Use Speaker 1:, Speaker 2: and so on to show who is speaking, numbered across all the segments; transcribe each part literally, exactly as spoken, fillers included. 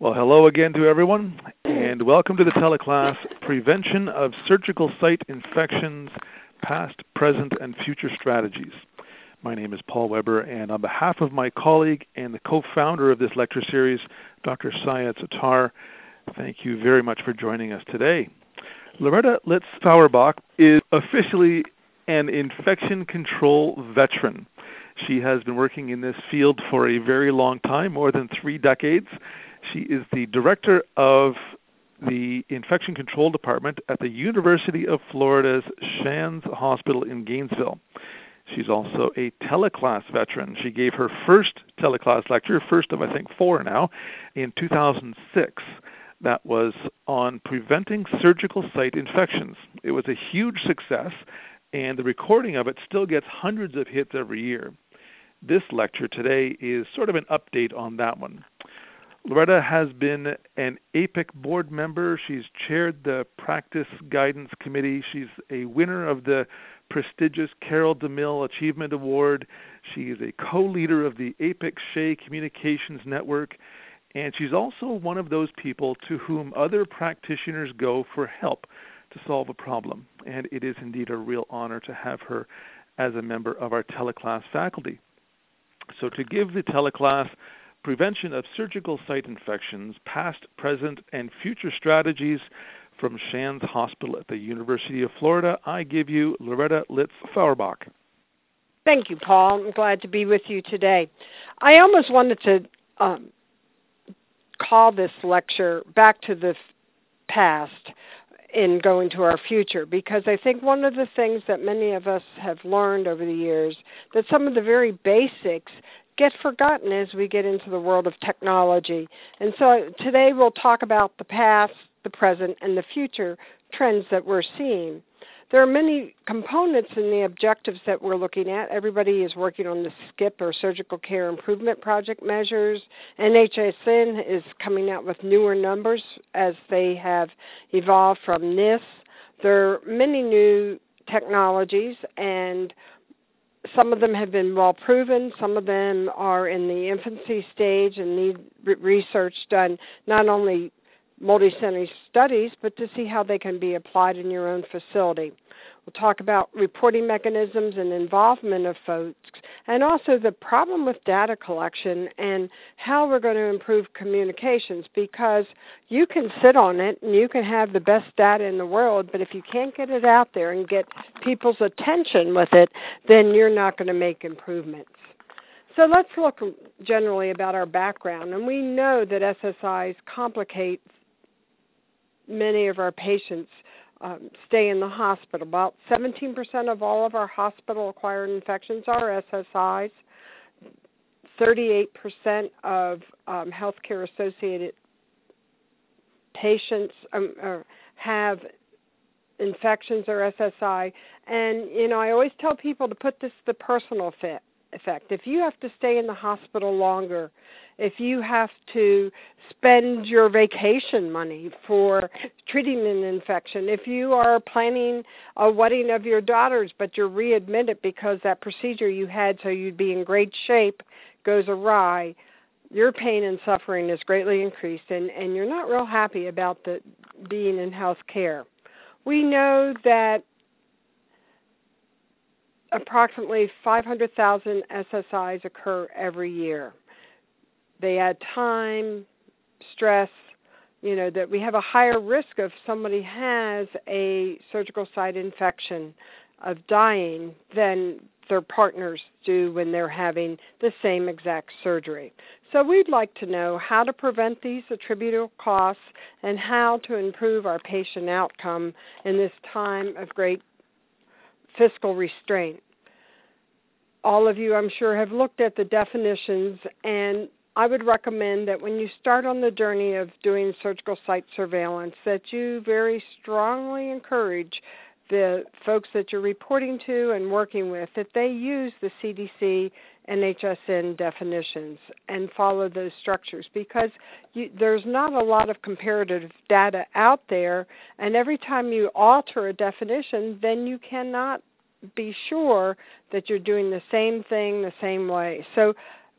Speaker 1: Well, hello again to everyone, and welcome to the teleclass, Prevention of Surgical Site Infections, Past, Present, and Future Strategies. My name is Paul Weber, and on behalf of my colleague and the co-founder of this lecture series, Doctor Syed Sattar, thank you very much for joining us today. Loretta Litz-Feuerbach is officially an infection control veteran. She has been working in this field for a very long time, more than three decades. She is the director of the Infection Control Department at the University of Florida's Shands Hospital in Gainesville. She's also a teleclass veteran. She gave her first teleclass lecture, first of I think four now, in two thousand six. That was on preventing surgical site infections. It was a huge success, and the recording of it still gets hundreds of hits every year. This lecture today is sort of an update on that one. Loretta has been an A P I C board member. She's chaired the Practice Guidance Committee. She's a winner of the prestigious Carol DeMille Achievement Award. She is a co-leader of the A P I C-S H A Communications Network, and she's also one of those people to whom other practitioners go for help to solve a problem. And it is indeed a real honor to have her as a member of our teleclass faculty. So to give the teleclass Prevention of Surgical Site Infections, Past, Present, and Future Strategies from Shands Hospital at the University of Florida, I give you Loretta Litz-Feuerbach.
Speaker 2: Thank you, Paul. I'm glad to be with you today. I almost wanted to um, call this lecture back to the past in going to our future, because I think one of the things that many of us have learned over the years, that some of the very basics get forgotten as we get into the world of technology. And so today we'll talk about the past, the present, and the future trends that we're seeing. There are many components in the objectives that we're looking at. Everybody is working on the SCIP, or Surgical Care Improvement Project measures. N H S N is coming out with newer numbers as they have evolved from N I S. There are many new technologies, and some of them have been well proven. Some of them are in the infancy stage and need re- research done, not only multi-center studies, but to see how they can be applied in your own facility. We'll talk about reporting mechanisms and involvement of folks, and also the problem with data collection and how we're going to improve communications, because you can sit on it and you can have the best data in the world, but if you can't get it out there and get people's attention with it, then you're not going to make improvements. So let's look generally about our background, and we know that S S Is complicate many of our patients um, stay in the hospital. About seventeen percent of all of our hospital-acquired infections are S S Is. thirty-eight percent of um, healthcare-associated patients um, uh, have infections or S S I. And, you know, I always tell people to put this the personal fit effect. If you have to stay in the hospital longer, if you have to spend your vacation money for treating an infection, if you are planning a wedding of your daughters but you're readmitted because that procedure you had so you'd be in great shape goes awry, your pain and suffering is greatly increased, and, and you're not real happy about the being in health care. We know that approximately five hundred thousand S S Is occur every year. They add time, stress, you know, that we have a higher risk if somebody has a surgical site infection of dying than their partners do when they're having the same exact surgery. So we'd like to know how to prevent these attributable costs and how to improve our patient outcome in this time of great fiscal restraint. All of you, I'm sure, have looked at the definitions, and I would recommend that when you start on the journey of doing surgical site surveillance, that you very strongly encourage the folks that you're reporting to and working with, that they use the C D C and N H S N definitions and follow those structures, because you, there's not a lot of comparative data out there, and every time you alter a definition, then you cannot be sure that you're doing the same thing the same way. So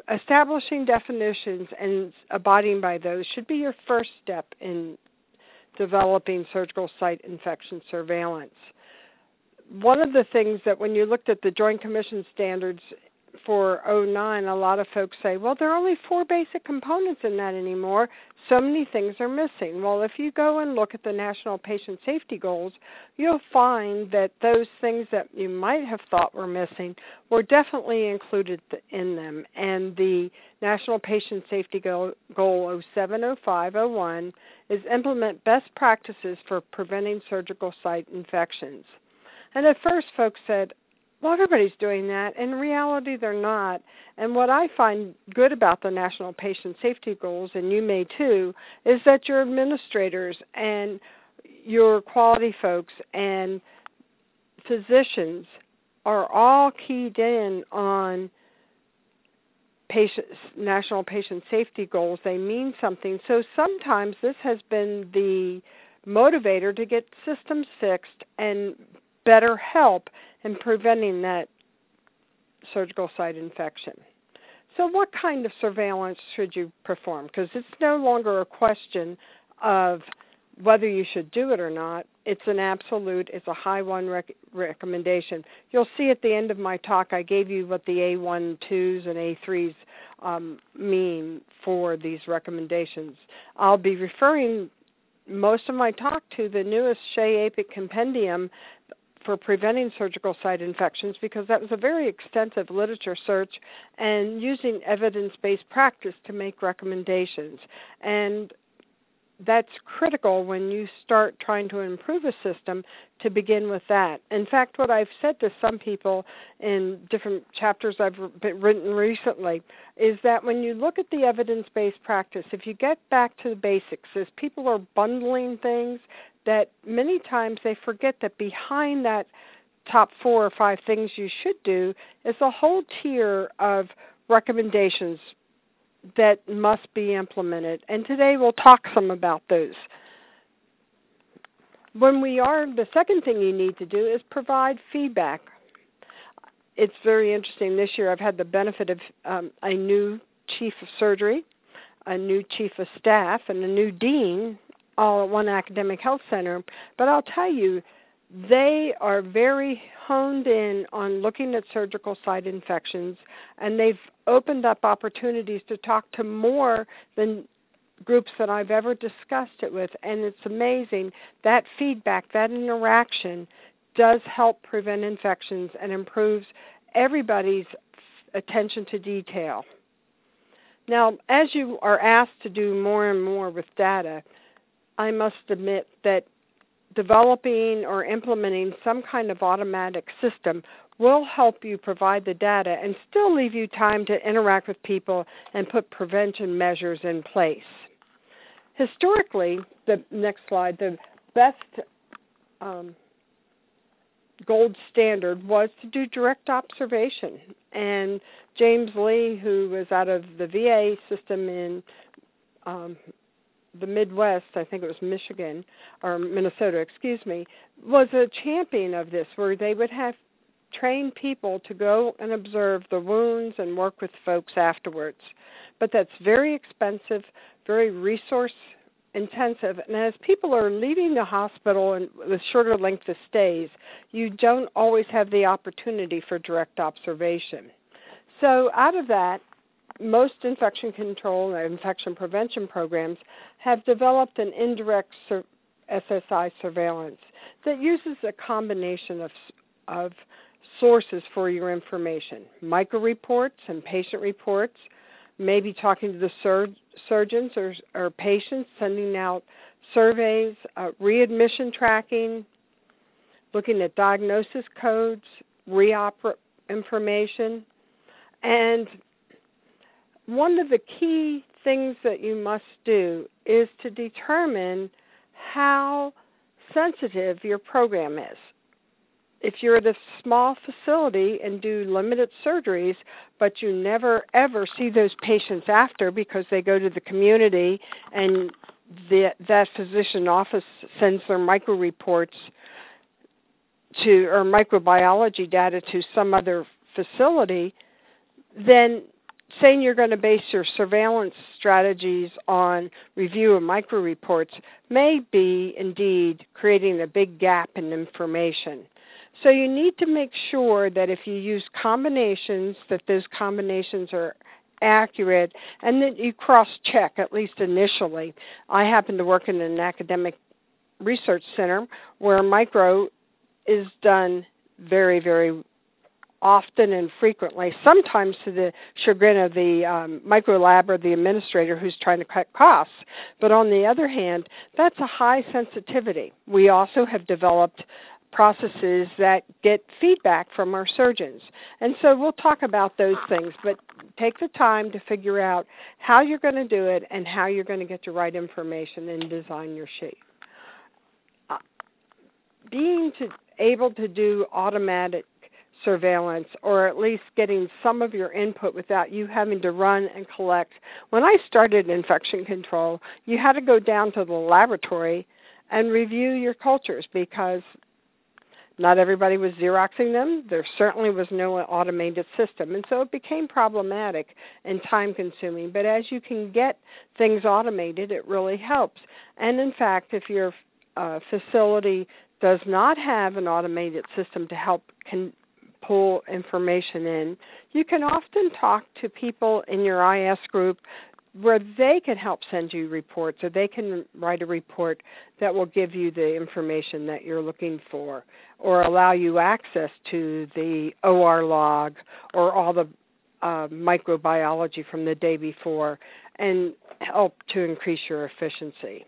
Speaker 2: establishing definitions and abiding by those should be your first step in developing surgical site infection surveillance. One of the things that when you looked at the Joint Commission standards for oh nine, a lot of folks say, well, there are only four basic components in that anymore. So many things are missing. Well, if you go and look at the National Patient Safety Goals, you'll find that those things that you might have thought were missing were definitely included in them. And the National Patient Safety Goal, Goal oh seven oh five oh one is implement best practices for preventing surgical site infections. And at first folks said, well, everybody's doing that. In reality, they're not. And what I find good about the National Patient Safety Goals, and you may too, is that your administrators and your quality folks and physicians are all keyed in on patient, National Patient Safety Goals. They mean something. So sometimes this has been the motivator to get systems fixed and better help in preventing that surgical site infection. So what kind of surveillance should you perform? Because it's no longer a question of whether you should do it or not. It's an absolute, it's a high one rec- recommendation. You'll see at the end of my talk I gave you what the A one twos and A threes um, mean for these recommendations. I'll be referring most of my talk to the newest Shea APIC Compendium for preventing surgical site infections, because that was a very extensive literature search and using evidence-based practice to make recommendations. And that's critical when you start trying to improve a system, to begin with that. In fact, what I've said to some people in different chapters I've written recently is that when you look at the evidence-based practice, if you get back to the basics, as people are bundling things, that many times they forget that behind that top four or five things you should do is a whole tier of recommendations that must be implemented. And today we'll talk some about those. When we are, the second thing you need to do is provide feedback. It's very interesting. This year I've had the benefit of um, a new chief of surgery, a new chief of staff, and a new dean all at one academic health center. But I'll tell you, they are very honed in on looking at surgical site infections, and they've opened up opportunities to talk to more than groups that I've ever discussed it with. And it's amazing, that feedback, that interaction does help prevent infections and improves everybody's attention to detail. Now, as you are asked to do more and more with data, I must admit that developing or implementing some kind of automatic system will help you provide the data and still leave you time to interact with people and put prevention measures in place. Historically, the next slide, the best um, gold standard was to do direct observation. And James Lee, who was out of the V A system in um, the Midwest, I think it was Michigan, or Minnesota, excuse me, was a champion of this, where they would have trained people to go and observe the wounds and work with folks afterwards. But that's very expensive, very resource intensive, and as people are leaving the hospital and with shorter length of stays, you don't always have the opportunity for direct observation. So out of that, most infection control and infection prevention programs have developed an indirect sur- S S I surveillance that uses a combination of, of sources for your information, micro-reports and patient reports, maybe talking to the sur- surgeons or, or patients, sending out surveys, uh, readmission tracking, looking at diagnosis codes, re-op information. And one of the key things that you must do is to determine how sensitive your program is. If you're at a small facility and do limited surgeries, but you never ever see those patients after because they go to the community and the, that physician office sends their micro-reports to, or microbiology data to some other facility, then saying you're going to base your surveillance strategies on review of micro-reports may be indeed creating a big gap in information. So you need to make sure that if you use combinations, that those combinations are accurate and that you cross-check, at least initially. I happen to work in an academic research center where micro is done very, very often and frequently, sometimes to the chagrin of the um, micro lab or the administrator who's trying to cut costs. But on the other hand, that's a high sensitivity. We also have developed processes that get feedback from our surgeons. And so we'll talk about those things, but take the time to figure out how you're going to do it and how you're going to get the right information and design your sheet. Uh, being to, able to do automatic surveillance, or at least getting some of your input without you having to run and collect. When I started infection control, you had to go down to the laboratory and review your cultures because not everybody was Xeroxing them. There certainly was no automated system, and so it became problematic and time-consuming. But as you can get things automated, it really helps. And in fact, if your uh, facility does not have an automated system to help con- pull information in, you can often talk to people in your I S group where they can help send you reports, or they can write a report that will give you the information that you're looking for, or allow you access to the O R log or all the uh, microbiology from the day before, and help to increase your efficiency.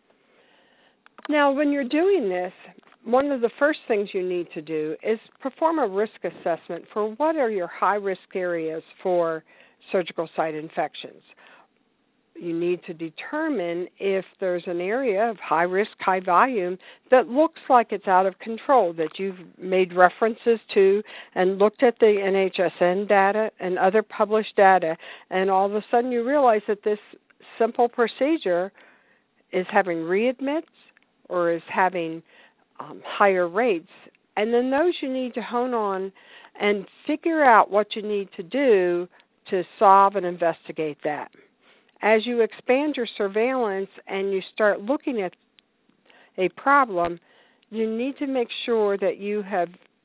Speaker 2: Now, when you're doing this, one of the first things you need to do is perform a risk assessment for what are your high-risk areas for surgical site infections. You need to determine if there's an area of high risk, high volume that looks like it's out of control, that you've made references to and looked at the N H S N data and other published data, and all of a sudden you realize that this simple procedure is having readmits or is having um, higher rates. And then those you need to hone on and figure out what you need to do to solve and investigate that. As you expand your surveillance and you start looking at a problem, you need to make sure that you have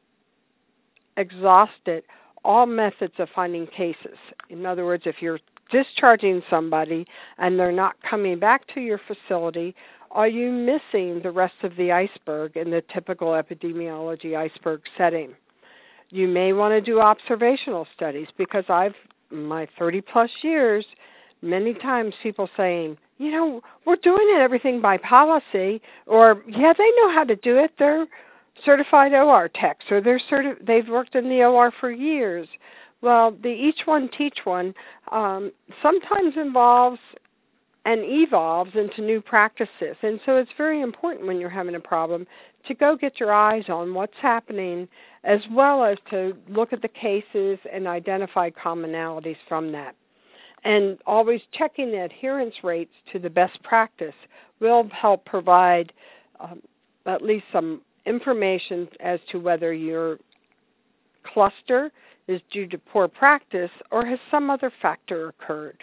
Speaker 2: exhausted all methods of finding cases. In other words, if you're discharging somebody and they're not coming back to your facility, are you missing the rest of the iceberg in the typical epidemiology iceberg setting? You may want to do observational studies because I've, my thirty plus years, many times people saying, you know, we're doing it everything by policy, or, yeah, they know how to do it. They're certified O R techs, or they're certi- they've worked in the O R for years. Well, the each one teach one um, sometimes involves and evolves into new practices. And so it's very important when you're having a problem to go get your eyes on what's happening, as well as to look at the cases and identify commonalities from that. And always checking the adherence rates to the best practice will help provide um, at least some information as to whether your cluster is due to poor practice or has some other factor occurred.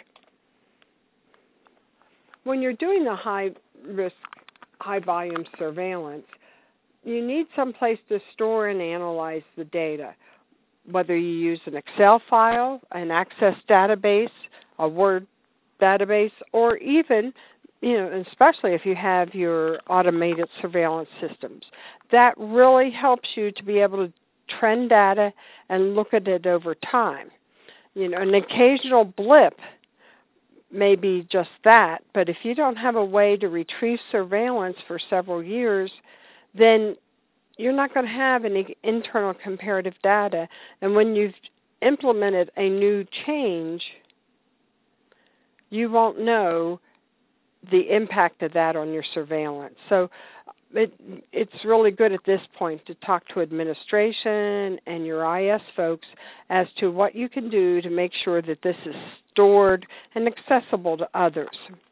Speaker 2: When you're doing the high-risk, high-volume surveillance, you need some place to store and analyze the data, whether you use an Excel file, an Access database, a Word database, or even, you know, especially if you have your automated surveillance systems. That really helps you to be able to trend data and look at it over time. You know, an occasional blip may be just that, but if you don't have a way to retrieve surveillance for several years, then you're not going to have any internal comparative data. And when you've implemented a new change, you won't know the impact of that on your surveillance. So it, it's really good at this point to talk to administration and your I S folks as to what you can do to make sure that this is stored and accessible to others.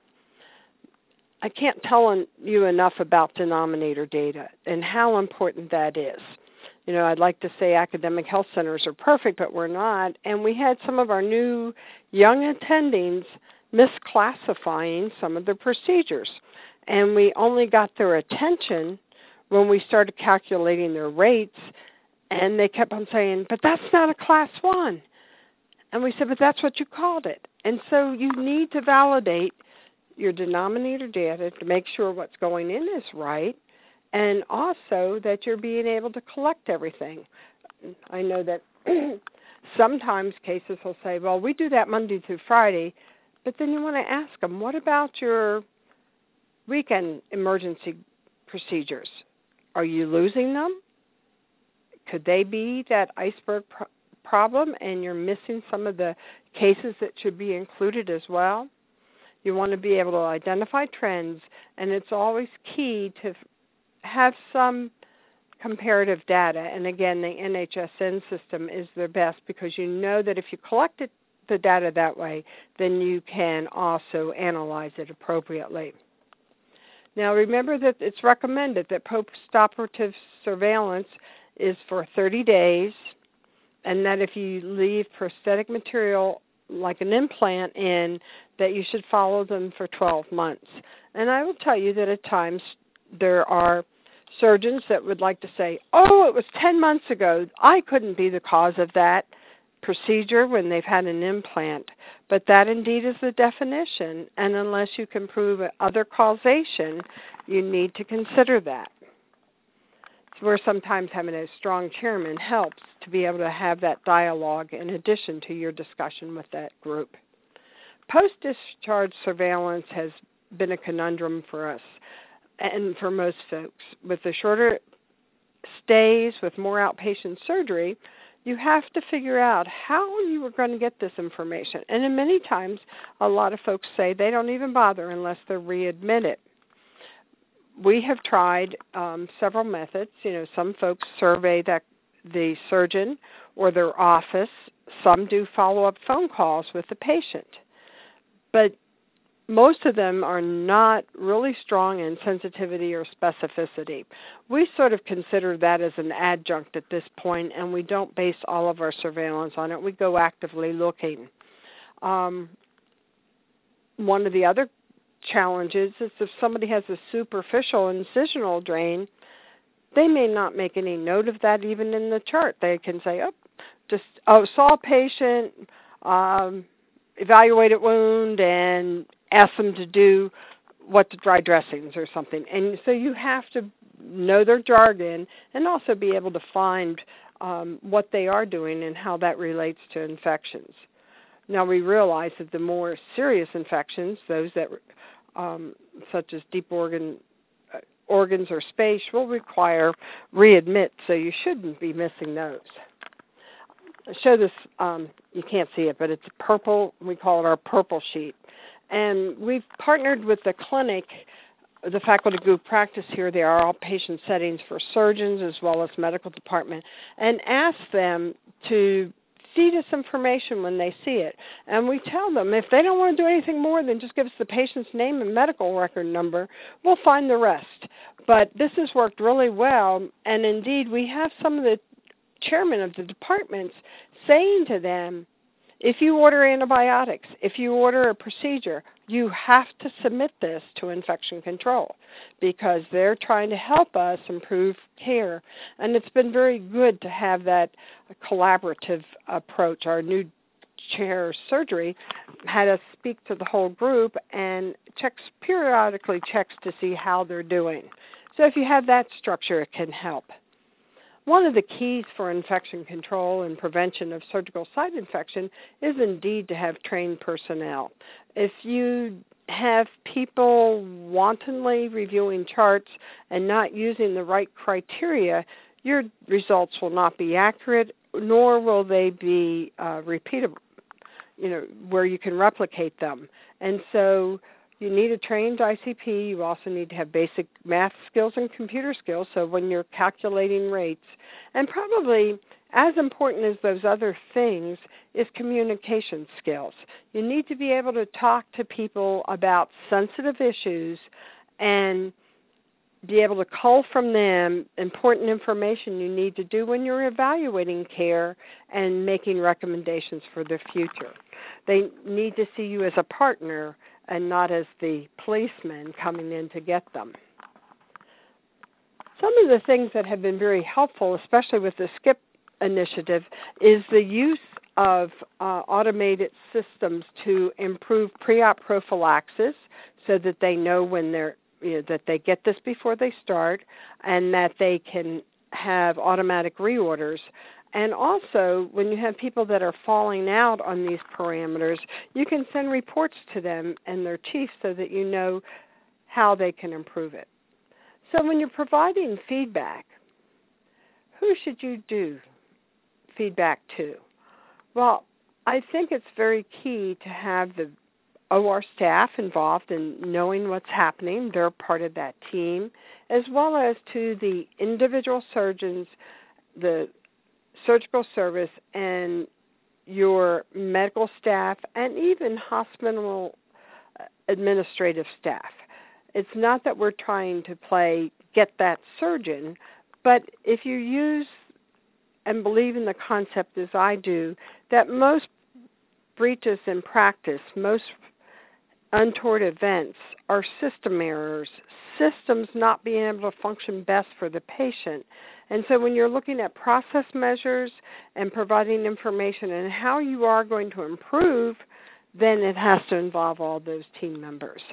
Speaker 2: I can't tell you enough about denominator data and how important that is. You know, I'd like to say academic health centers are perfect, but we're not. And we had some of our new young attendings misclassifying some of the procedures. And we only got their attention when we started calculating their rates, and they kept on saying, but that's not a class one. And we said, but that's what you called it. And so you need to validate your denominator data to make sure what's going in is right, and also that you're being able to collect everything. I know that sometimes cases will say, well, we do that Monday through Friday, but then you want to ask them, what about your weekend emergency procedures? Are you losing them? Could they be that iceberg pro- problem and you're missing some of the cases that should be included as well? You want to be able to identify trends, and it's always key to have some comparative data. And again, the N H S N system is the best because you know that if you collect it, the data that way, then you can also analyze it appropriately. Now remember that it's recommended that post-operative surveillance is for thirty days, and that if you leave prosthetic material like an implant in, that you should follow them for twelve months. And I will tell you that at times there are surgeons that would like to say, oh, it was ten months ago. I couldn't be the cause of that procedure when they've had an implant. But that indeed is the definition, and unless you can prove other causation, you need to consider that. It's where sometimes having a strong chairman helps to be able to have that dialogue in addition to your discussion with that group. Post-discharge surveillance has been a conundrum for us and for most folks. With the shorter stays, with more outpatient surgery, you have to figure out how you are going to get this information. And in many times, a lot of folks say they don't even bother unless they're readmitted. We have tried um, several methods. You know, some folks survey that the surgeon or their office. Some do follow-up phone calls with the patient. But most of them are not really strong in sensitivity or specificity. We sort of consider that as an adjunct at this point, and we don't base all of our surveillance on it. We go actively looking. Um, one of the other challenges is if somebody has a superficial incisional drain, they may not make any note of that even in the chart. They can say, oh, just oh, saw a patient, um, evaluated wound, and ask them to do what the dry dressings or something. And so you have to know their jargon and also be able to find um, what they are doing and how that relates to infections. Now we realize that the more serious infections, those that um, such as deep organ uh, organs or space, will require readmit, so you shouldn't be missing those. I show this, um, you can't see it, but it's purple. We call it our purple sheet. And we've partnered with the clinic, the faculty group practice here. They are all patient settings for surgeons as well as medical department, and ask them to feed us information when they see it. And we tell them if they don't want to do anything more than just give us the patient's name and medical record number, we'll find the rest. But this has worked really well, and indeed we have some of the chairmen of the departments saying to them, if you order antibiotics, if you order a procedure, you have to submit this to infection control because they're trying to help us improve care. And it's been very good to have that collaborative approach. Our new chair of surgery had us speak to the whole group and checks periodically checks to see how they're doing. So if you have that structure, it can help. One of the keys for infection control and prevention of surgical site infection is indeed to have trained personnel. If you have people wantonly reviewing charts and not using the right criteria, your results will not be accurate, nor will they be uh, repeatable, you know, where you can replicate them. And so you need a trained I C P. You also need to have basic math skills and computer skills, so when you're calculating rates. And probably as important as those other things is communication skills. You need to be able to talk to people about sensitive issues and be able to cull from them important information you need to do when you're evaluating care and making recommendations for the future. They need to see you as a partner and not as the policeman coming in to get them. Some of the things that have been very helpful, especially with the SCIP initiative, is the use of uh, automated systems to improve pre-op prophylaxis so that they know when they're You know, that they get this before they start, and that they can have automatic reorders. And also, when you have people that are falling out on these parameters, you can send reports to them and their chief so that you know how they can improve it. So when you're providing feedback, who should you do feedback to? Well, I think it's very key to have the O R staff involved in knowing what's happening. They're part of that team, as well as to the individual surgeons, the surgical service, and your medical staff, and even hospital administrative staff. It's not that we're trying to play get that surgeon, but if you use and believe in the concept as I do, that most breaches in practice, most untoward events are system errors, systems not being able to function best for the patient. And so when you're looking at process measures and providing information and how you are going to improve, then it has to involve all those team members.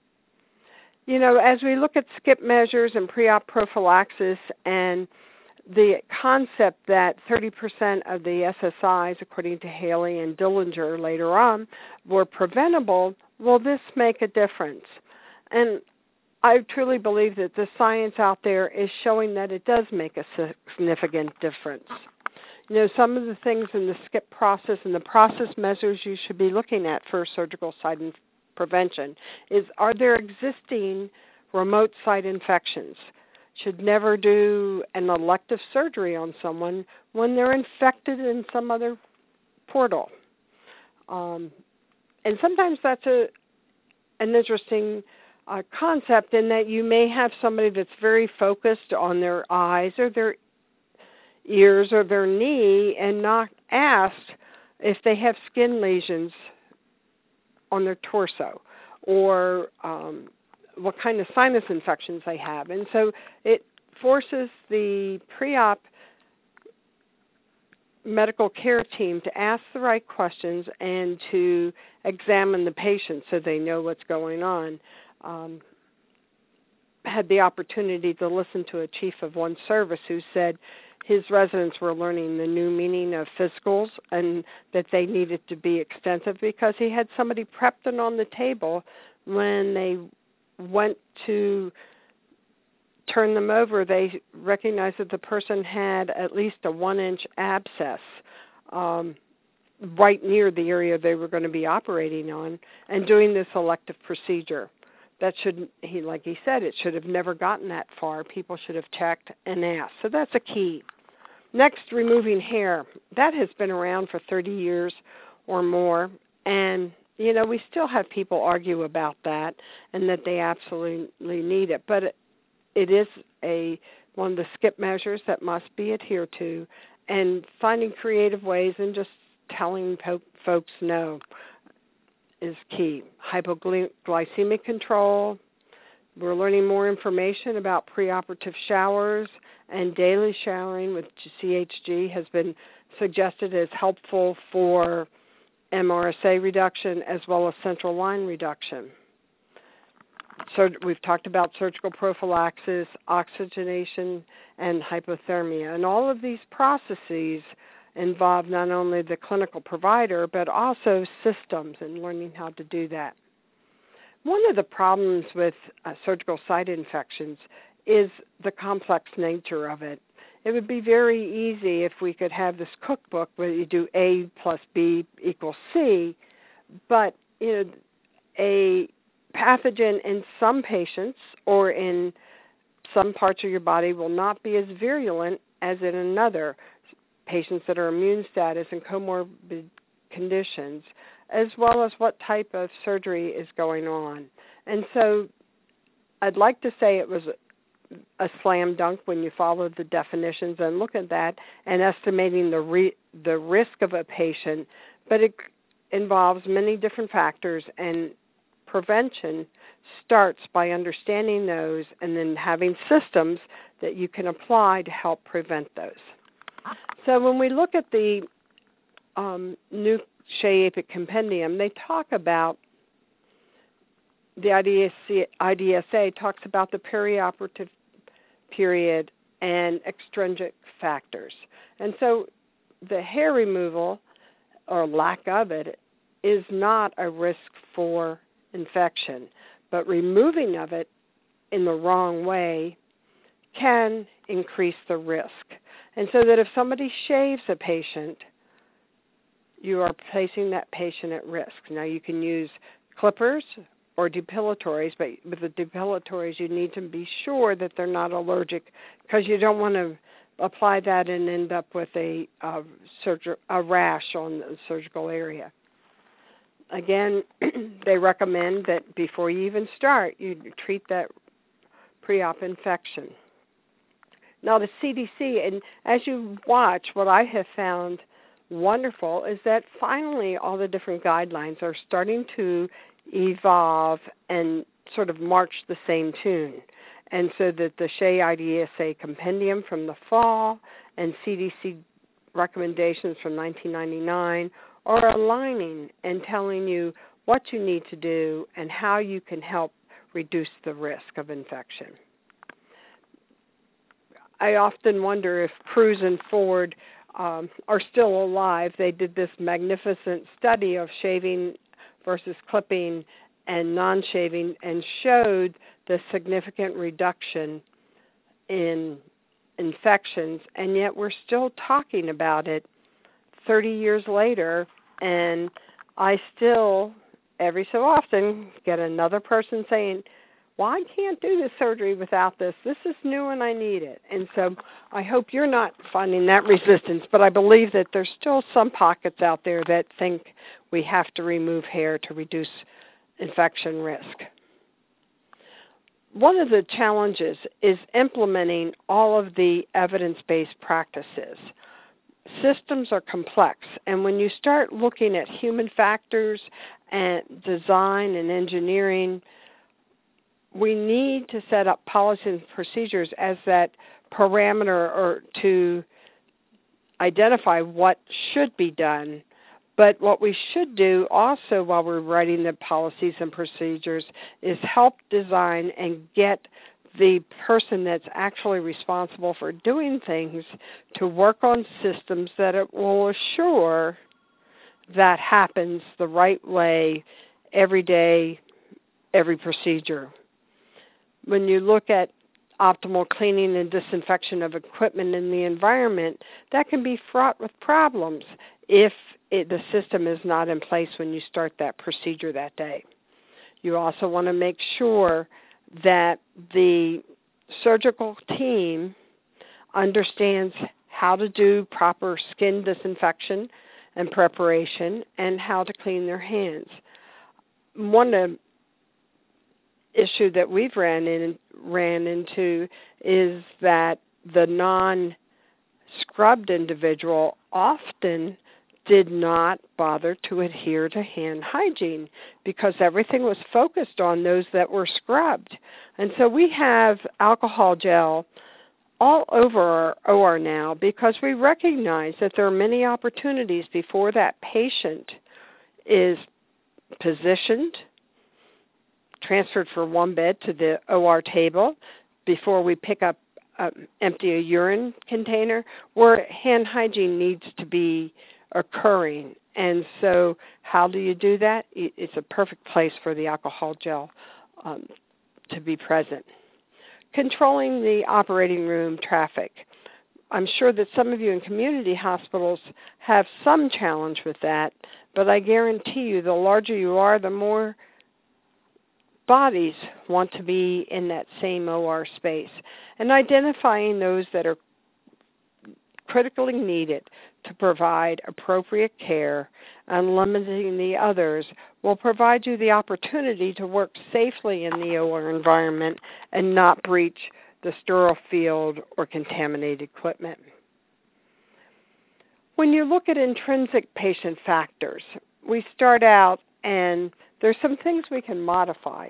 Speaker 2: You know, as we look at SCIP measures and pre-op prophylaxis and the concept that thirty percent of the S S Is, according to Haley and Dillinger later on, were preventable, will this make a difference? And I truly believe that the science out there is showing that it does make a significant difference. You know, some of the things in the SCIP process and the process measures you should be looking at for surgical site prevention is, are there existing remote site infections? Should never do an elective surgery on someone when they're infected in some other portal. Um, and sometimes that's a an interesting uh, concept in that you may have somebody that's very focused on their eyes or their ears or their knee and not asked if they have skin lesions on their torso or um, what kind of sinus infections they have. And so it forces the pre-op medical care team to ask the right questions and to examine the patient so they know what's going on. Um, had the opportunity to listen to a chief of one service who said his residents were learning the new meaning of physicals and that they needed to be extensive because he had somebody prepped and on the table when they went to turn them over. They recognized that the person had at least a one-inch abscess um, right near the area they were going to be operating on and doing this elective procedure. That should, he, like he said, it should have never gotten that far. People should have checked and asked. So that's a key. Next, removing hair. That has been around for thirty years or more, and you know, we still have people argue about that and that they absolutely need it. But it, it is a one of the SCIP measures that must be adhered to, and finding creative ways and just telling po- folks no is key. Hypoglycemic control. We're learning more information about preoperative showers, and daily showering with C H G has been suggested as helpful for M R S A reduction as well as central line reduction. So we've talked about surgical prophylaxis, oxygenation, and hypothermia. And all of these processes involve not only the clinical provider, but also systems and learning how to do that. One of the problems with uh, surgical site infections is the complex nature of it. It would be very easy if we could have this cookbook where you do A plus B equals C, but you know, a pathogen in some patients or in some parts of your body will not be as virulent as in another. Patients that are immune status and comorbid conditions, as well as what type of surgery is going on. And so I'd like to say it was a slam dunk when you follow the definitions and look at that and estimating the re- the risk of a patient, but it involves many different factors, and prevention starts by understanding those and then having systems that you can apply to help prevent those. So when we look at the um, new Shea APIC Compendium, they talk about, the I D S A talks about the perioperative period and extrinsic factors. And so the hair removal, or lack of it, is not a risk for infection, but removing of it in the wrong way can increase the risk. And so that if somebody shaves a patient, you are placing that patient at risk. Now you can use clippers or depilatories, but with the depilatories you need to be sure that they're not allergic, because you don't want to apply that and end up with a, uh, surger- a rash on the surgical area. Again, they recommend that before you even start, you treat that pre-op infection. Now the C D C, and as you watch, what I have found wonderful is that finally all the different guidelines are starting to evolve and sort of march the same tune. And so that the Shea I D S A Compendium from the fall and C D C recommendations from nineteen ninety-nine are aligning and telling you what you need to do and how you can help reduce the risk of infection. I often wonder if Cruz and Ford um, are still alive. They did this magnificent study of shaving versus clipping and non-shaving and showed the significant reduction in infections, and yet we're still talking about it thirty years later, and I still, every so often, get another person saying, well, I can't do this surgery without this. This is new and I need it. And so I hope you're not finding that resistance, but I believe that there's still some pockets out there that think we have to remove hair to reduce infection risk. One of the challenges is implementing all of the evidence-based practices. Systems are complex, and when you start looking at human factors and design and engineering, we need to set up policies and procedures as that parameter or to identify what should be done. But what we should do also while we're writing the policies and procedures is help design and get the person that's actually responsible for doing things to work on systems that it will assure that happens the right way every day, every procedure. When you look at optimal cleaning and disinfection of equipment in the environment, that can be fraught with problems if it, the system is not in place when you start that procedure that day. You also want to make sure that the surgical team understands how to do proper skin disinfection and preparation and how to clean their hands. One uh, issue that we've ran in ran into is that the non-scrubbed individual often did not bother to adhere to hand hygiene because everything was focused on those that were scrubbed. And so we have alcohol gel all over our O R now because we recognize that there are many opportunities before that patient is positioned, transferred from one bed to the O R table, before we pick up, uh, empty a urine container, where hand hygiene needs to be occurring. And so how do you do that? It's a perfect place for the alcohol gel um, to be present. Controlling the operating room traffic. I'm sure that some of you in community hospitals have some challenge with that, but I guarantee you the larger you are, the more bodies want to be in that same O R space. And identifying those that are critically needed to provide appropriate care and limiting the others will provide you the opportunity to work safely in the O R environment and not breach the sterile field, or contaminated equipment. When you look at intrinsic patient factors, we start out and there's some things we can modify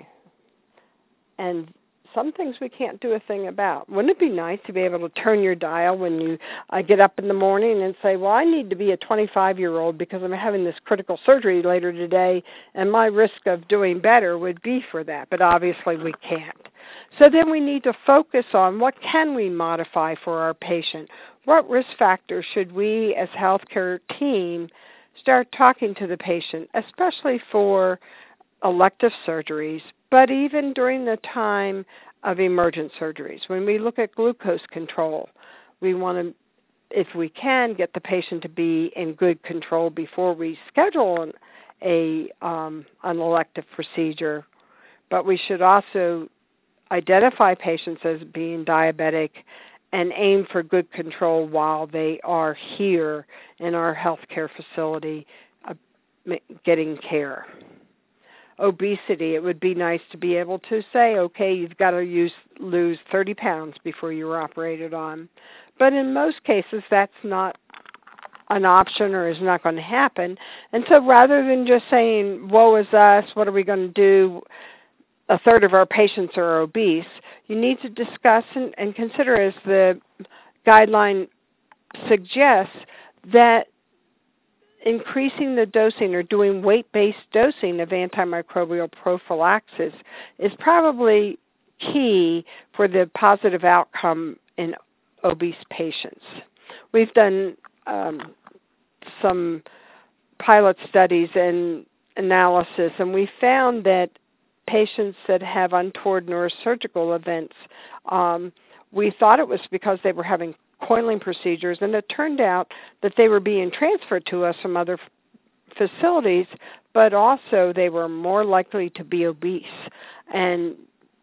Speaker 2: and some things we can't do a thing about. Wouldn't it be nice to be able to turn your dial when you uh, get up in the morning and say, well, I need to be a twenty-five-year-old because I'm having this critical surgery later today, and my risk of doing better would be for that, but obviously we can't. So then we need to focus on what can we modify for our patient. What risk factors should we as healthcare team start talking to the patient, especially for elective surgeries, but even during the time of emergent surgeries. When we look at glucose control, we want to, if we can, get the patient to be in good control before we schedule an, a, um, an elective procedure, but we should also identify patients as being diabetic and aim for good control while they are here in our healthcare facility uh, getting care. Obesity, it would be nice to be able to say, okay, you've got to use, lose thirty pounds before you're operated on. But in most cases, that's not an option or is not going to happen. And so rather than just saying, woe is us, what are we going to do? A third of our patients are obese. You need to discuss and, and consider, as the guideline suggests, that increasing the dosing or doing weight-based dosing of antimicrobial prophylaxis is probably key for the positive outcome in obese patients. We've done um, some pilot studies and analysis, and we found that patients that have untoward neurosurgical events, um, we thought it was because they were having coiling procedures, and it turned out that they were being transferred to us from other f- facilities, but also they were more likely to be obese. And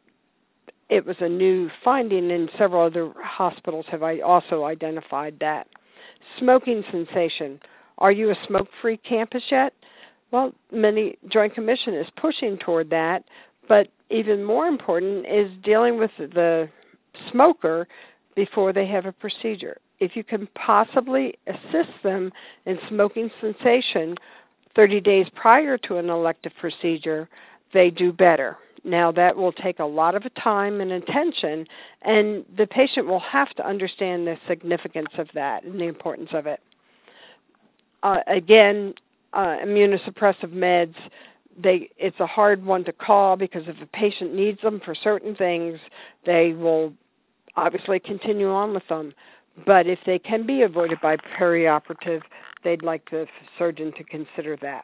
Speaker 2: it was a new finding, and several other hospitals have also identified that. Smoking cessation. Are you a smoke-free campus yet? Well, many Joint Commission is pushing toward that, but even more important is dealing with the smoker before they have a procedure. If you can possibly assist them in smoking cessation thirty days prior to an elective procedure, they do better. Now, that will take a lot of time and attention, and the patient will have to understand the significance of that and the importance of it. Uh, again, uh, immunosuppressive meds, they, it's a hard one to call because if a patient needs them for certain things, they will obviously continue on with them. But if they can be avoided by perioperative, they'd like the surgeon to consider that.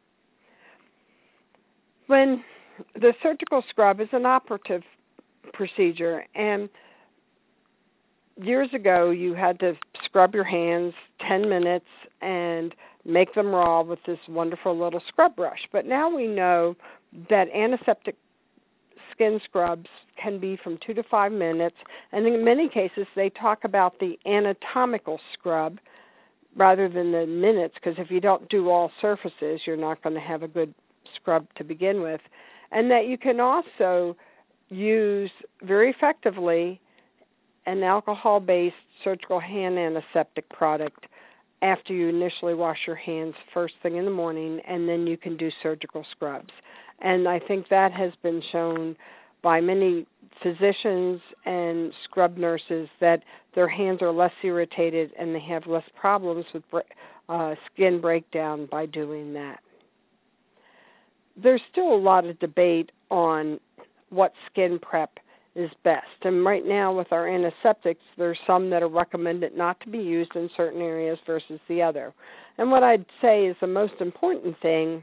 Speaker 2: When the surgical scrub is an operative procedure, and years ago you had to scrub your hands ten minutes and make them raw with this wonderful little scrub brush. But now we know that antiseptic skin scrubs can be from two to five minutes, and in many cases they talk about the anatomical scrub rather than the minutes, because if you don't do all surfaces, you're not going to have a good scrub to begin with. And that you can also use very effectively an alcohol-based surgical hand antiseptic product after you initially wash your hands first thing in the morning, and then you can do surgical scrubs. And I think that has been shown by many physicians and scrub nurses that their hands are less irritated and they have less problems with uh, skin breakdown by doing that. There's still a lot of debate on what skin prep is best. And right now with our antiseptics, there's some that are recommended not to be used in certain areas versus the other. And what I'd say is the most important thing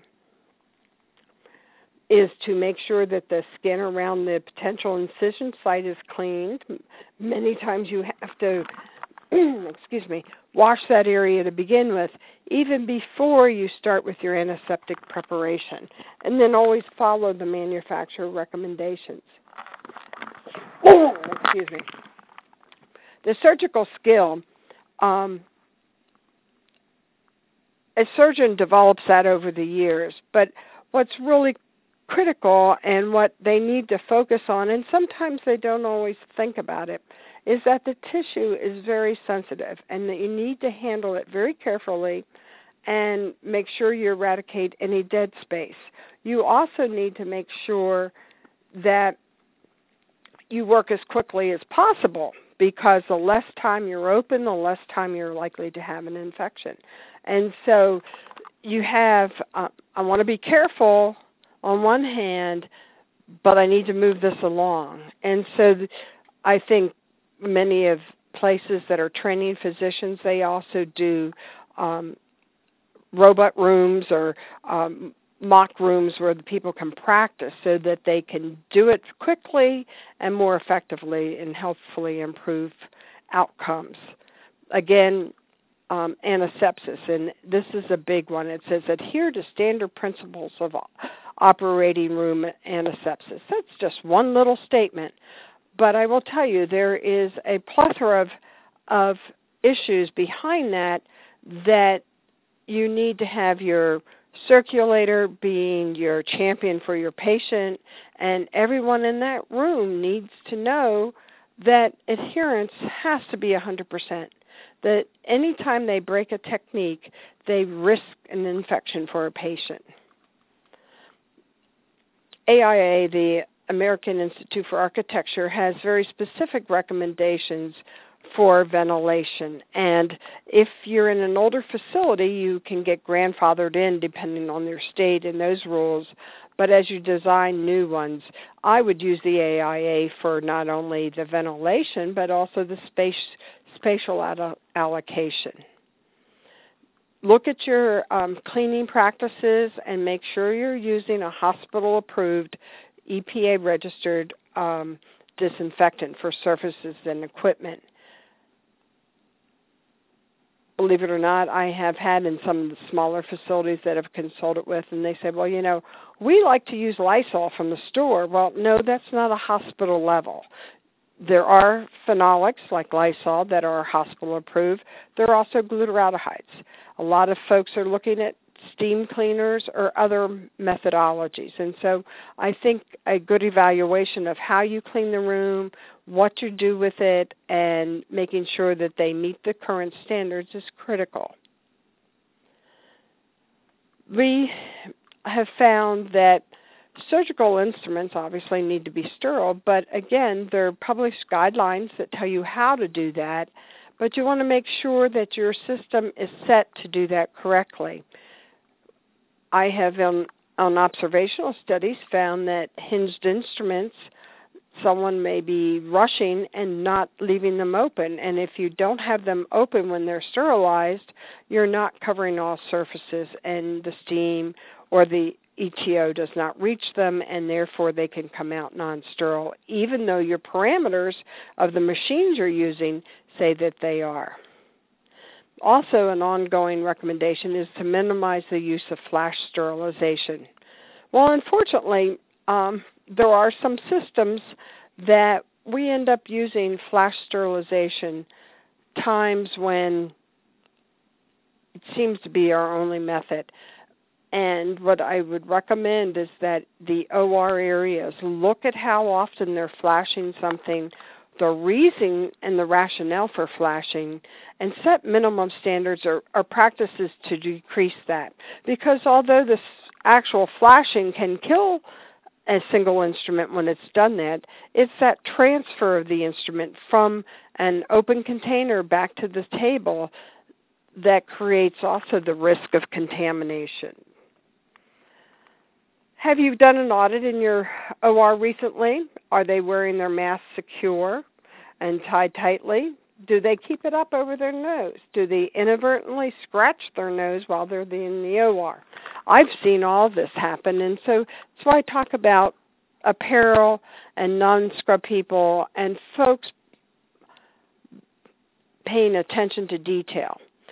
Speaker 2: is to make sure that the skin around the potential incision site is cleaned. Many times you have to, excuse me, wash that area to begin with, even before you start with your antiseptic preparation. And then always follow the manufacturer recommendations. Excuse me. The surgical skill, um, a surgeon develops that over the years, but what's really critical and what they need to focus on, and sometimes they don't always think about it, is that the tissue is very sensitive and that you need to handle it very carefully and make sure you eradicate any dead space. You also need to make sure that you work as quickly as possible, because the less time you're open, the less time you're likely to have an infection. And so you have, uh, I want to be careful on one hand, but I need to move this along. And so th- I think many of places that are training physicians, they also do um, robot rooms or um, mock rooms where the people can practice so that they can do it quickly and more effectively and helpfully improve outcomes. Again, um, antisepsis, and this is a big one. It says adhere to standard principles of operating room antisepsis. That's just one little statement, but I will tell you there is a plethora of, of issues behind that that you need to have your circulator being your champion for your patient, and everyone in that room needs to know that adherence has to be one hundred percent, that anytime they break a technique, they risk an infection for a patient. A I A, the American Institute for Architecture, has very specific recommendations for ventilation, and if you're in an older facility, you can get grandfathered in depending on their state and those rules, but as you design new ones, I would use the A I A for not only the ventilation but also the space, spatial ad- allocation. Look at your um, cleaning practices and make sure you're using a hospital-approved, E P A-registered um, disinfectant for surfaces and equipment. Believe it or not, I have had in some of the smaller facilities that I've consulted with, and they said, well, you know, we like to use Lysol from the store. Well, no, that's not a hospital level. There are phenolics like Lysol that are hospital approved. There are also glutaraldehydes. A lot of folks are looking at steam cleaners or other methodologies. And so I think a good evaluation of how you clean the room, what you do with it, and making sure that they meet the current standards is critical. We have found that surgical instruments obviously need to be sterile, but again, there are published guidelines that tell you how to do that, but you want to make sure that your system is set to do that correctly. I have, on, on observational studies, found that hinged instruments, someone may be rushing and not leaving them open, and if you don't have them open when they're sterilized, you're not covering all surfaces, and the steam or the E T O does not reach them, and therefore they can come out non-sterile, even though your parameters of the machines you're using say that they are. Also, an ongoing recommendation is to minimize the use of flash sterilization. Well, unfortunately, um, there are some systems that we end up using flash sterilization times when it seems to be our only method. And what I would recommend is that the O R areas look at how often they're flashing something, the reason and the rationale for flashing, and set minimum standards or, or practices to decrease that. Because although this actual flashing can kill a single instrument when it's done that, it's that transfer of the instrument from an open container back to the table that creates also the risk of contamination. Have you done an audit in your O R recently? Are they wearing their mask secure and tied tightly? Do they keep it up over their nose? Do they inadvertently scratch their nose while they're in the O R? I've seen all this happen, and so that's why I talk about apparel and non-scrub people and folks paying attention to detail.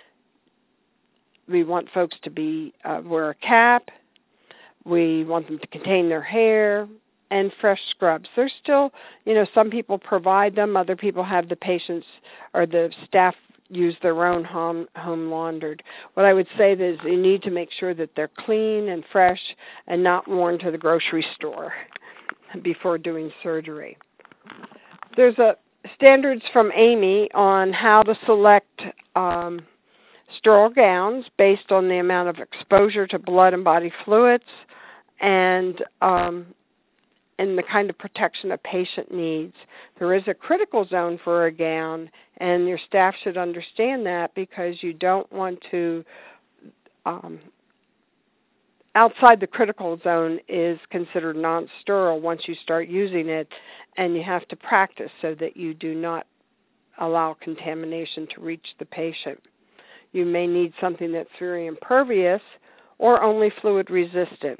Speaker 2: We want folks to be uh, wear a cap. We want them to contain their hair and fresh scrubs. There's still, you know, some people provide them. Other people have the patients or the staff use their own home, home laundered. What I would say is you need to make sure that they're clean and fresh and not worn to the grocery store before doing surgery. There's a standards from A M E on how to select um, sterile gowns based on the amount of exposure to blood and body fluids and um, and the kind of protection a patient needs. There is a critical zone for a gown, and your staff should understand that because you don't want to, um, outside the critical zone is considered non-sterile once you start using it, and you have to practice so that you do not allow contamination to reach the patient. You may need something that's very impervious or only fluid resistant.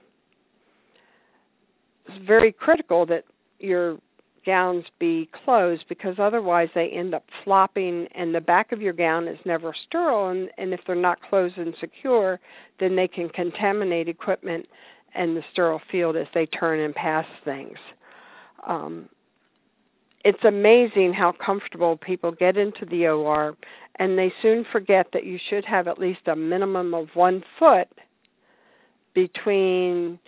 Speaker 2: It's very critical that your gowns be closed because otherwise they end up flopping and the back of your gown is never sterile, and, and if they're not closed and secure, then they can contaminate equipment and the sterile field as they turn and pass things. Um, it's amazing how comfortable people get into the O R, and they soon forget that you should have at least a minimum of one foot between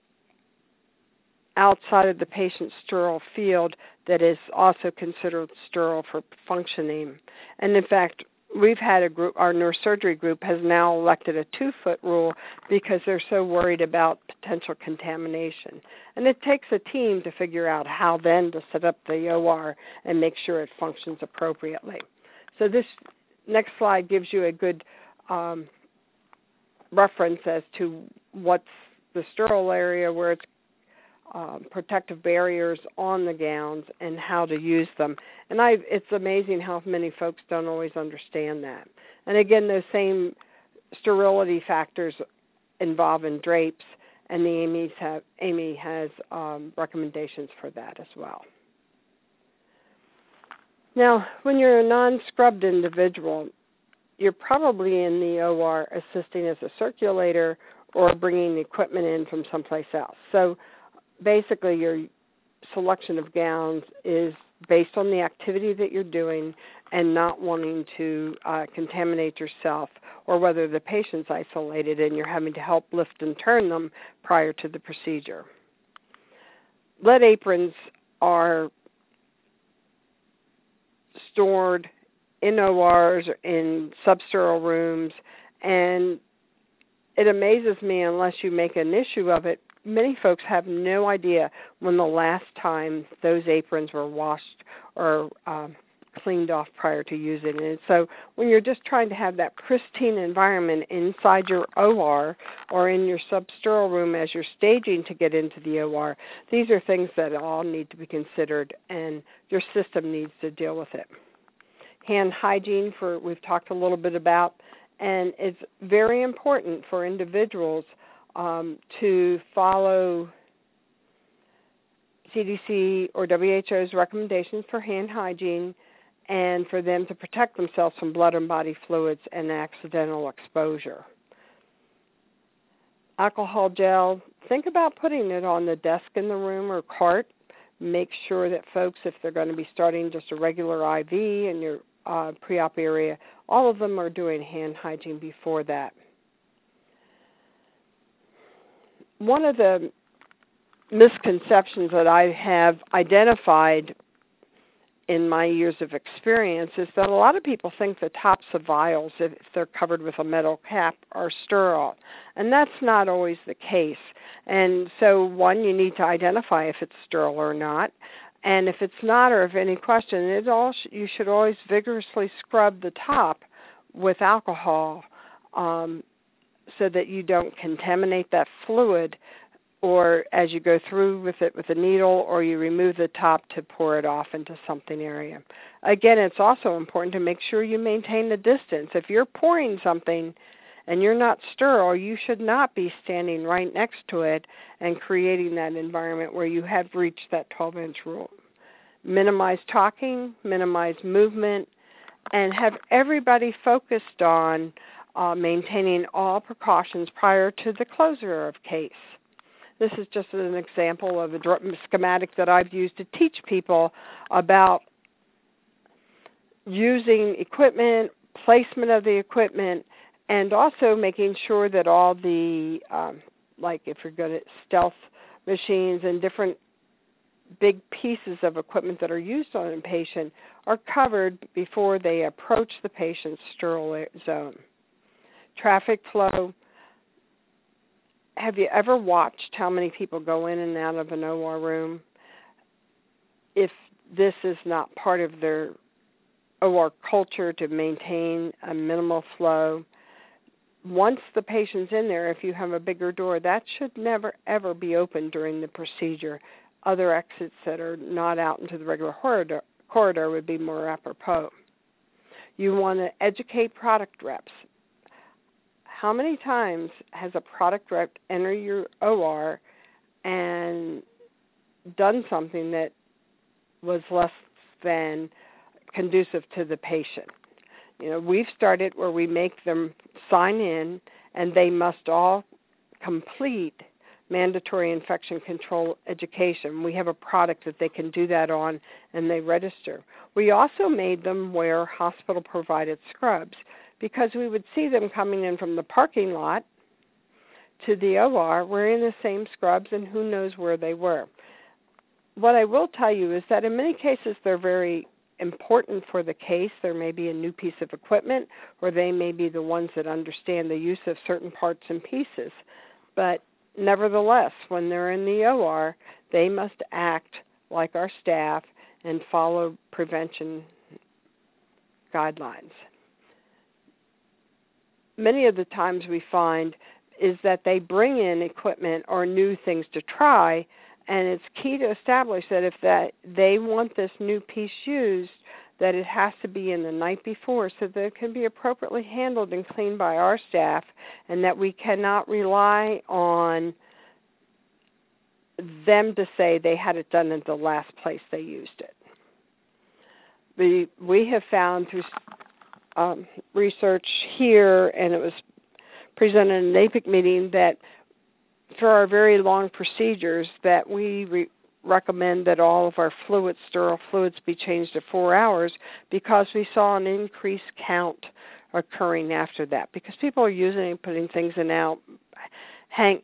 Speaker 2: outside of the patient's sterile field that is also considered sterile for functioning. And in fact, we've had a group, our neurosurgery group has now elected a two-foot rule because they're so worried about potential contamination. And it takes a team to figure out how then to set up the O R and make sure it functions appropriately. So this next slide gives you a good um, reference as to what's the sterile area, where it's Um, protective barriers on the gowns and how to use them. And I, it's amazing how many folks don't always understand that. And again, those same sterility factors involve in drapes, and the A M Es have, A M E has um, recommendations for that as well. Now, when you're a non-scrubbed individual, you're probably in the O R assisting as a circulator or bringing the equipment in from someplace else. So basically, your selection of gowns is based on the activity that you're doing and not wanting to uh, contaminate yourself, or whether the patient's isolated and you're having to help lift and turn them prior to the procedure. Lead aprons are stored in O Rs or in substerile rooms, and it amazes me, unless you make an issue of it, many folks have no idea when the last time those aprons were washed or um, cleaned off prior to using it. So when you're just trying to have that pristine environment inside your O R or in your substerile room as you're staging to get into the O R, these are things that all need to be considered, and your system needs to deal with it. Hand hygiene, for we've talked a little bit about, and it's very important for individuals Um, to follow C D C or W H O's recommendations for hand hygiene, and for them to protect themselves from blood and body fluids and accidental exposure. Alcohol gel, think about putting it on the desk in the room or cart. Make sure that folks, if they're going to be starting just a regular I V in your uh, pre-op area, all of them are doing hand hygiene before that. One of the misconceptions that I have identified in my years of experience is that a lot of people think the tops of vials, if they're covered with a metal cap, are sterile. And that's not always the case. And so, one, you need to identify if it's sterile or not. And if it's not, or if any question, it all sh- you should always vigorously scrub the top with alcohol um, so that you don't contaminate that fluid, or as you go through with it with a needle, or you remove the top to pour it off into something area. Again, it's also important to make sure you maintain the distance. If you're pouring something and you're not sterile, you should not be standing right next to it and creating that environment where you have reached that twelve-inch rule. Minimize talking, minimize movement, and have everybody focused on Uh, maintaining all precautions prior to the closure of case. This is just an example of a schematic that I've used to teach people about using equipment, placement of the equipment, and also making sure that all the, um, like if you're good at stealth machines and different big pieces of equipment that are used on a patient are covered before they approach the patient's sterile zone. Traffic flow. Have you ever watched how many people go in and out of an O R room? If this is not part of their O R culture to maintain a minimal flow, once the patient's in there, if you have a bigger door, that should never, ever be open during the procedure. Other exits that are not out into the regular corridor, corridor would be more apropos. You want to educate product reps. How many times has a product rep entered your O R and done something that was less than conducive to the patient? You know, we've started where we make them sign in, and they must all complete mandatory infection control education. We have a product that they can do that on, and they register. We also made them wear hospital-provided scrubs because we would see them coming in from the parking lot to the O R wearing the same scrubs, and who knows where they were. What I will tell you is that in many cases they're very important for the case. There may be a new piece of equipment, or they may be the ones that understand the use of certain parts and pieces. But nevertheless, when they're in the O R, they must act like our staff and follow prevention guidelines. Many of the times we find is that they bring in equipment or new things to try, and it's key to establish that if that they want this new piece used, that it has to be in the night before so that it can be appropriately handled and cleaned by our staff, and that we cannot rely on them to say they had it done at the last place they used it. We, we have found through um, research here, and it was presented in an A P I C meeting, that for our very long procedures that we re- recommend that all of our fluids, sterile fluids, be changed to four hours because we saw an increased count occurring after that, because people are using and putting things in out, hang,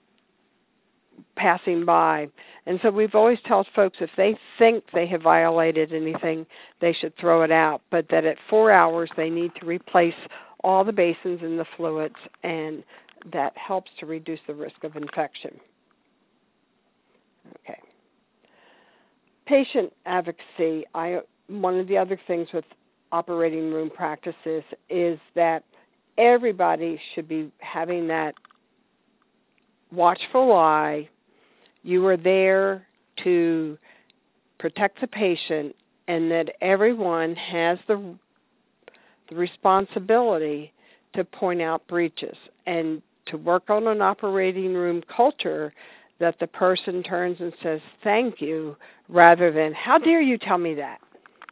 Speaker 2: passing by. And so we've always told folks if they think they have violated anything, they should throw it out, but that at four hours they need to replace all the basins and the fluids, and that helps to reduce the risk of infection. Okay. Patient advocacy. I, one of the other things with operating room practices is that everybody should be having that watchful eye. You are there to protect the patient, and that everyone has the, the responsibility to point out breaches and to work on an operating room culture that the person turns and says, thank you, rather than, how dare you tell me that?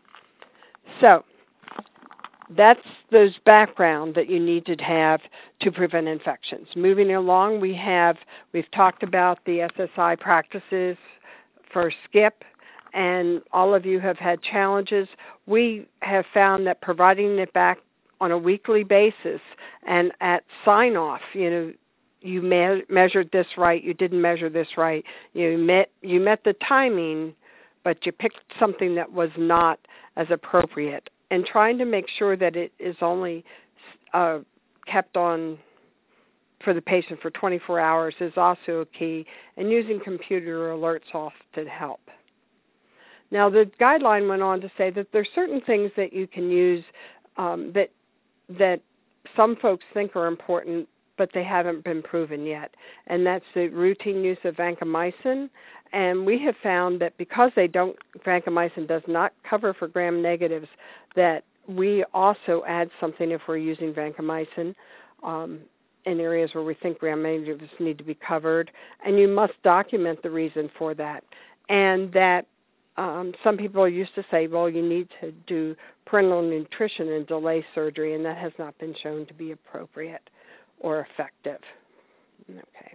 Speaker 2: So that's those background that you need to have to prevent infections. Moving along, we have, we've talked about the S S I practices for SCIP, and all of you have had challenges. We have found that providing it back on a weekly basis and at sign-off, you know, you me- measured this right, you didn't measure this right, you met you met the timing, but you picked something that was not as appropriate. And trying to make sure that it is only uh, kept on for the patient for twenty-four hours is also a key, and using computer alerts often help. Now, the guideline went on to say that there are certain things that you can use um, that that some folks think are important, but they haven't been proven yet, and that's the routine use of vancomycin. And we have found that because they don't, vancomycin does not cover for gram-negatives, that we also add something if we're using vancomycin um, in areas where we think gram-negatives need to be covered, and you must document the reason for that. And that um, some people used to say, well, you need to do parenteral nutrition and delay surgery, and that has not been shown to be appropriate or effective. Okay.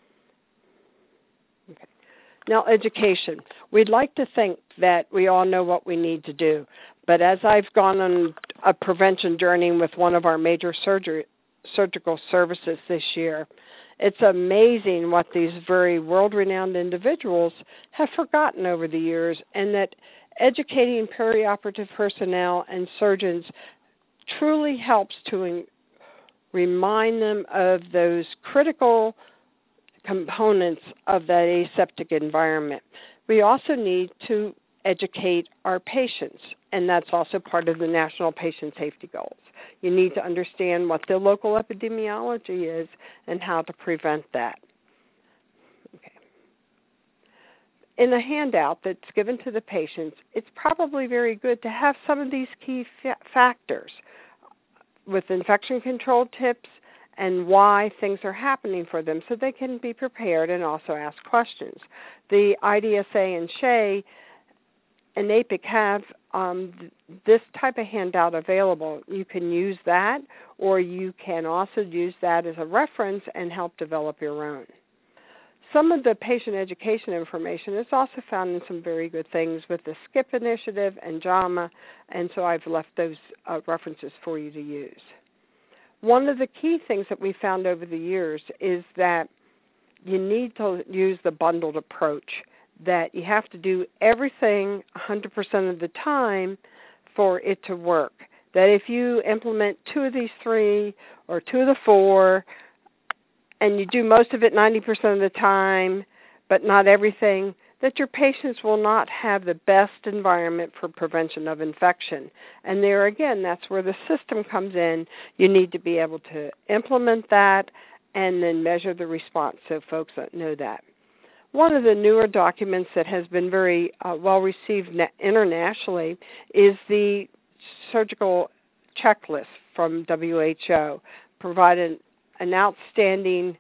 Speaker 2: Okay. Now, education. We'd like to think that we all know what we need to do, But as I've gone on a prevention journey with one of our major surgery, surgical services this year, it's amazing what these very world-renowned individuals have forgotten over the years, and that educating perioperative personnel and surgeons truly helps to in- remind them of those critical components of that aseptic environment. We also need to educate our patients, and that's also part of the National Patient Safety Goals. You need to understand what the local epidemiology is and how to prevent that. Okay. In a handout that's given to the patients, it's probably very good to have some of these key fa- factors with infection control tips and why things are happening for them so they can be prepared and also ask questions. The I D S A and S H E and A P I C have um, this type of handout available. You can use that, or you can also use that as a reference and help develop your own. Some of the patient education information is also found in some very good things with the SKIP initiative and JAMA, and so I've left those uh, references for you to use. One of the key things that we found over the years is that you need to use the bundled approach, that you have to do everything one hundred percent of the time for it to work. That if you implement two of these three or two of the four, and you do most of it ninety percent of the time, but not everything, that your patients will not have the best environment for prevention of infection. And there again, that's where the system comes in. You need to be able to implement that and then measure the response so folks know that. One of the newer documents that has been very uh, well received internationally is the surgical checklist from W H O, providing an outstanding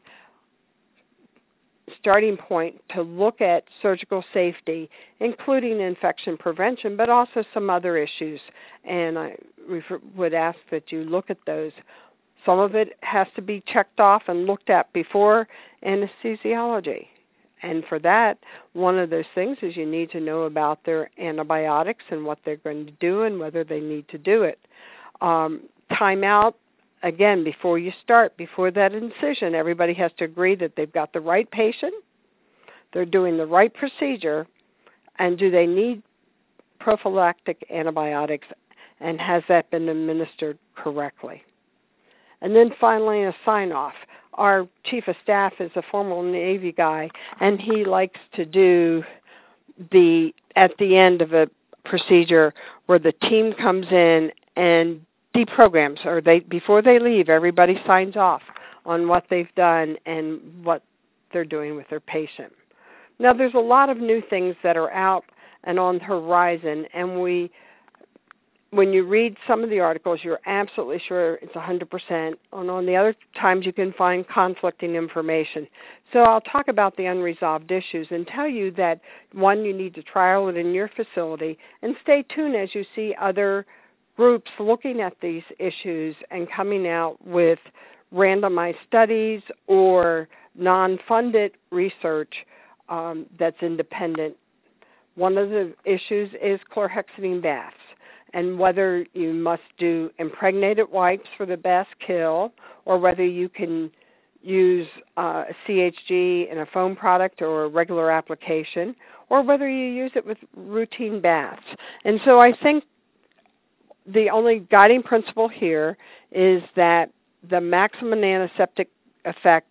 Speaker 2: starting point to look at surgical safety, including infection prevention, but also some other issues. And I refer, would ask that you look at those. Some of it has to be checked off and looked at before anesthesiology. And for that, one of those things is you need to know about their antibiotics and what they're going to do and whether they need to do it. Um, timeout. Again, before you start, before that incision, everybody has to agree that they've got the right patient, they're doing the right procedure, and do they need prophylactic antibiotics, and has that been administered correctly? And then finally, a sign-off. Our chief of staff is a former Navy guy, and he likes to do the, at the end of a procedure, where the team comes in and deprograms, or they before they leave, everybody signs off on what they've done and what they're doing with their patient. Now, there's a lot of new things that are out and on the horizon, and we, when you read some of the articles, you're absolutely sure it's one hundred percent, and on the other times you can find conflicting information. So I'll talk about the unresolved issues and tell you that, one, you need to trial it in your facility, and stay tuned as you see other groups looking at these issues and coming out with randomized studies or non-funded research um, that's independent. One of the issues is chlorhexidine baths, and whether you must do impregnated wipes for the best kill, or whether you can use uh, C H G in a foam product or a regular application, or whether you use it with routine baths. And so I think the only guiding principle here is that the maximum antiseptic effect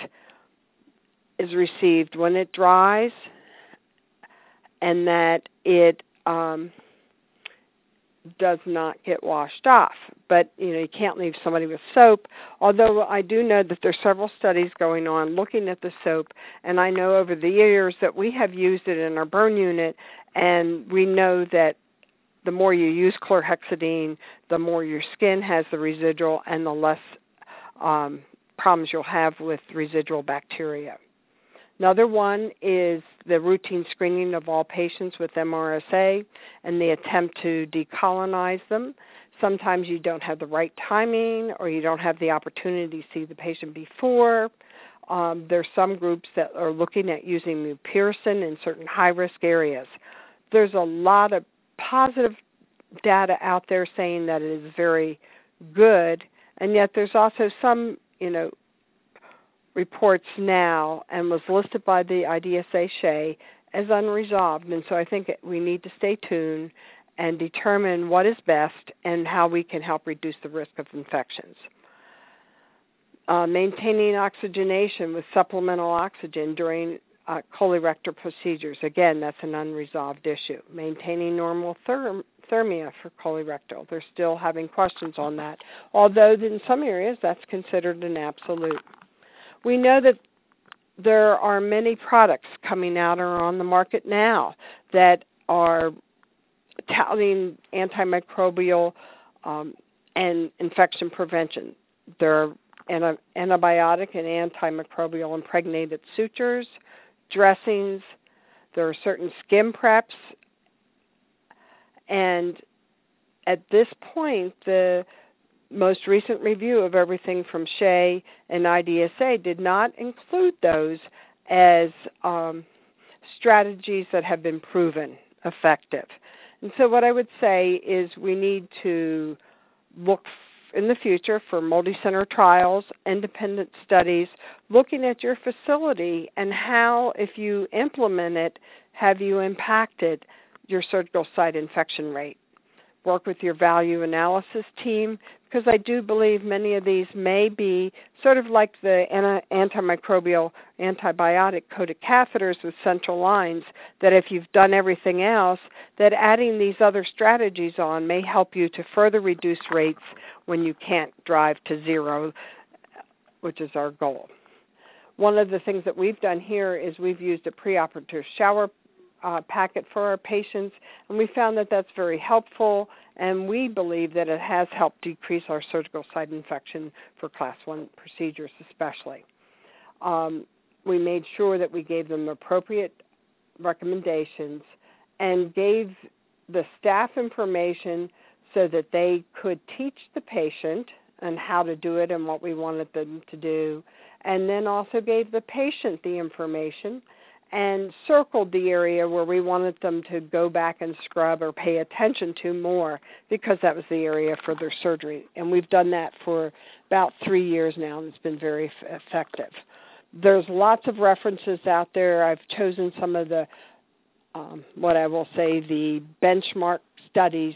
Speaker 2: is received when it dries, and that it um, does not get washed off. But, you know, you can't leave somebody with soap, although I do know that there's several studies going on looking at the soap, and I know over the years that we have used it in our burn unit, and we know that the more you use chlorhexidine, the more your skin has the residual and the less um, problems you'll have with residual bacteria. Another one is the routine screening of all patients with M R S A and the attempt to decolonize them. Sometimes you don't have the right timing, or you don't have the opportunity to see the patient before. Um, there's some groups that are looking at using mupirocin in certain high-risk areas. There's a lot of positive data out there saying that it is very good, and yet there's also some, you know, reports now, and was listed by the I D S A S H E as unresolved. And so I think we need to stay tuned and determine what is best and how we can help reduce the risk of infections. Uh, maintaining oxygenation with supplemental oxygen during uh, colorectal procedures. Again, that's an unresolved issue. Maintaining normal therm- thermia for colorectal. They're still having questions on that, although in some areas that's considered an absolute. We know that there are many products coming out or on the market now that are touting antimicrobial um, and infection prevention. There are anti- antibiotic and antimicrobial impregnated sutures, dressings. There are certain skin preps. And at this point, the most recent review of everything from S H E and I D S A did not include those as um, strategies that have been proven effective. And so what I would say is we need to look in the future for multi-center trials, independent studies, looking at your facility and how, if you implement it, have you impacted your surgical site infection rate. Work with your value analysis team, because I do believe many of these may be sort of like the antimicrobial antibiotic-coated catheters with central lines, that if you've done everything else, that adding these other strategies on may help you to further reduce rates when you can't drive to zero, which is our goal. One of the things that we've done here is we've used a preoperative shower Uh, packet for our patients, and we found that that's very helpful, and we believe that it has helped decrease our surgical site infection for class one procedures especially. Um, we made sure that we gave them appropriate recommendations and gave the staff information so that they could teach the patient and how to do it and what we wanted them to do, and then also gave the patient the information and circled the area where we wanted them to go back and scrub or pay attention to more, because that was the area for their surgery. And we've done that for about three years now, and it's been very f- effective. There's lots of references out there. I've chosen some of the, um, what I will say, the benchmark studies,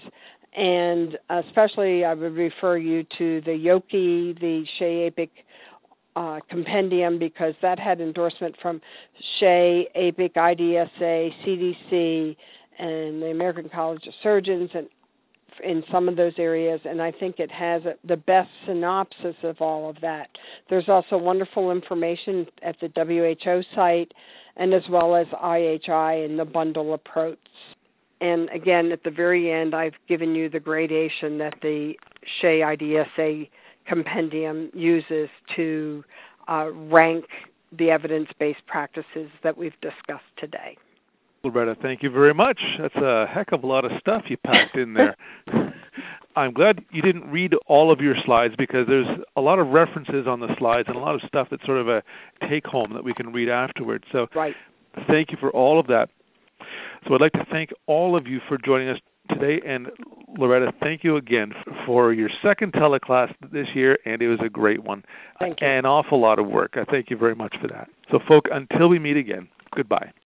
Speaker 2: and especially I would refer you to the Yoki, the S H E APIC Uh, compendium, because that had endorsement from S H E, APIC, I D S A, C D C, and the American College of Surgeons, and in some of those areas, and I think it has a, the best synopsis of all of that. There's also wonderful information at the W H O site, and as well as I H I and the bundle approach. And again, at the very end, I've given you the gradation that the S H E I D S A compendium uses to uh, rank the evidence-based practices that we've discussed today.
Speaker 1: Loretta, thank you very much. That's a heck of a lot of stuff you packed in there. I'm glad you didn't read all of your slides, because there's a lot of references on the slides and a lot of stuff that's sort of a take-home that we can read afterwards. So
Speaker 2: right.
Speaker 1: Thank you for all of that. So I'd like to thank all of you for joining us today, and Loretta, thank you again for your second teleclass this year, and it was a great one.
Speaker 2: Thank you.
Speaker 1: An awful lot of work. I thank you very much for that. So, folk, until we meet again, goodbye.